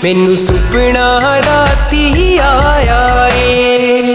मैनू सुपना राती आया ए।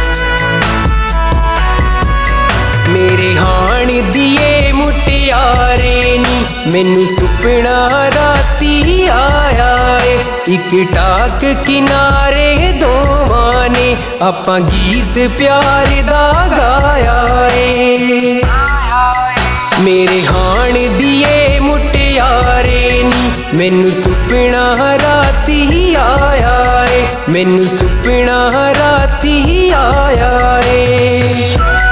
मेरे हाण दिए मुटियारे नी मैनू सुपना राती आया ए। इक टाक किनारे दोवां ने आपां गीत प्यार दा गाया ए। मेरे हाण दिए मुटियारे नी मैनू सुपना राती आया ए। मैनू सुपना राती आया ए।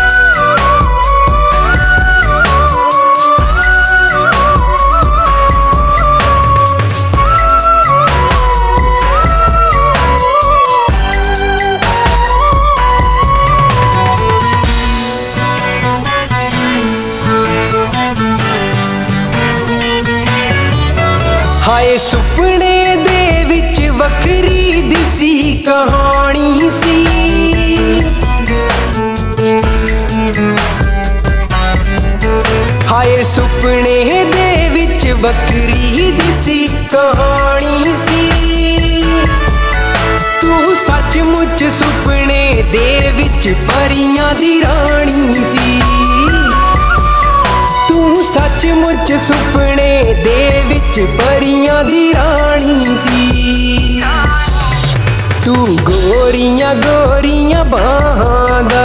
हाय सुपने दे विच वखरी दिसी कहानी सी। हाय सुपने दे विच वखरी दिसी कहानी सी। तू सचमुच सुपने दे विच परियां दी रानी सी। तू सचमुच सुपने दे विच परियां दी रानी सी। तू गोरियां गोरियां बाहां दा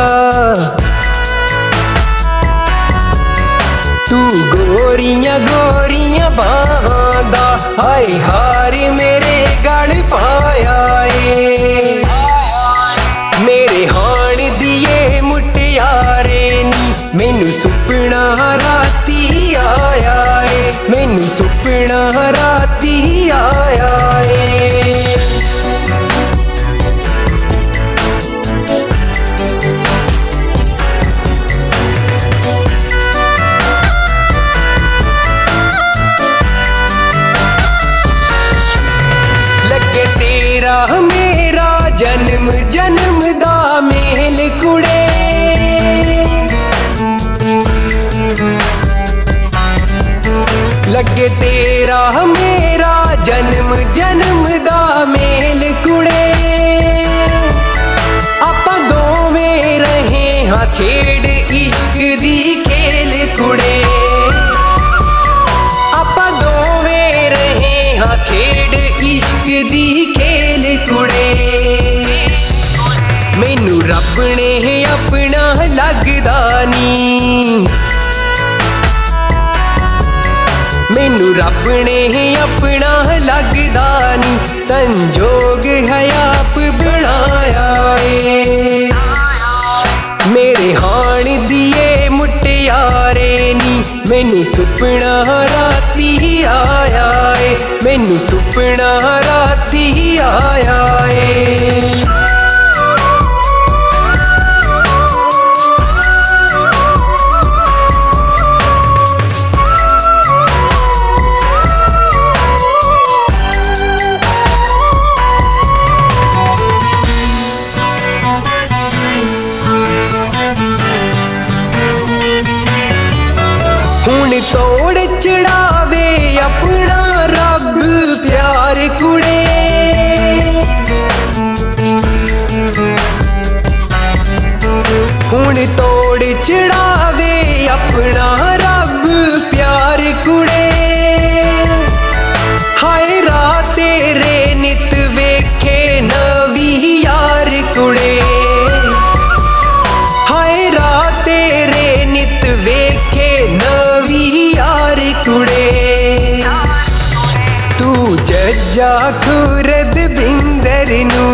तू गोरियां गोरियां बाहां दा हाय हार मेरे गल पाया ए। मेरे हाण दिए मुटियारे नी मैनू सुपना राती आया ए। मैनू सुपना राती आया ए। लगे तेरा मेरा जन्म जन्म दा मेल कुड़े। लगे तेरा मेरा जन्म जन्म दा मेल कुड़े। आपां दोवें रहे हाँ खेड़ इश्क दी खेल कुड़े। आपां दोवें रहे हाँ खेड़ इश्क दी खेल कुड़े। मैनू रब ने अपना लगदा नी। मैनू रब ने अपना लगदा नी संजोग है आप बनाया ए। मेरे हाण दिए मुटियारे नी मैनू सुपना राती आया ए। मैनू सुपना राती आया ए। हुण तोड़ चढ़ावे अपना रब प्यार कुड़े। हुण तोड़ चढ़ावे अपना रब प्यार कुड़े। हाय रात तेरे नित वेखे नवी यार कुड़े। हाय रात तेरे नित वेखे नवी यार कुड़े। तू जज्जा खुरद बिंदर नू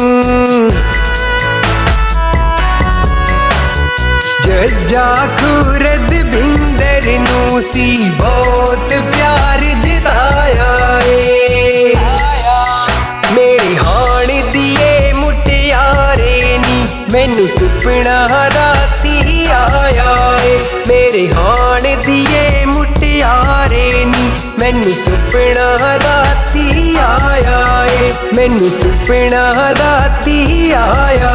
जज्जा खुरद बिंदर नू सी बहुत प्यार जताया ए। मेरे हाण दिए मुटियारे नी मैनू सुपना राती आया ए। मेरे हाण दिए मुटियारे नी मैनू सुपना राती आया ए। मैनू सुपना राती आया